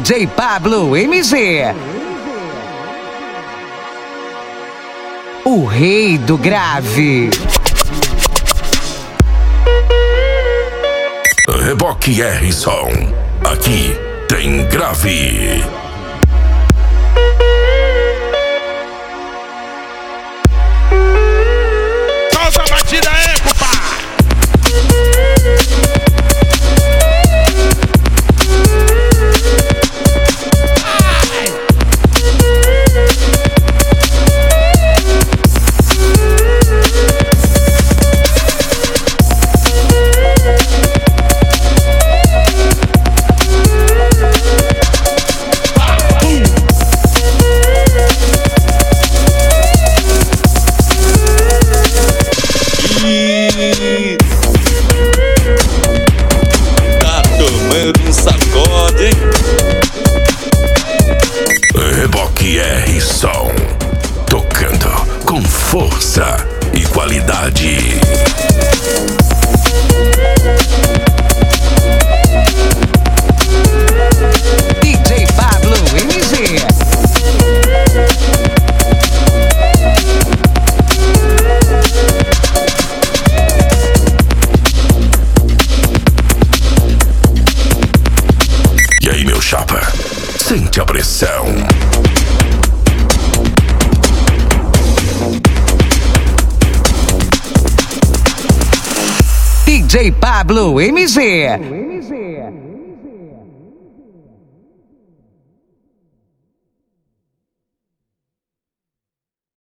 DJ Pablo MZ, o rei do grave. Reboque R-Som, aqui tem grave. Solta a batida aí, compadre. Tá tomando um sacode, hein? Reboque R-Som, tocando com força e qualidade. DJ Pablo MZ. E aí, meu chapa, sente a pressão. DJ Pablo MZ.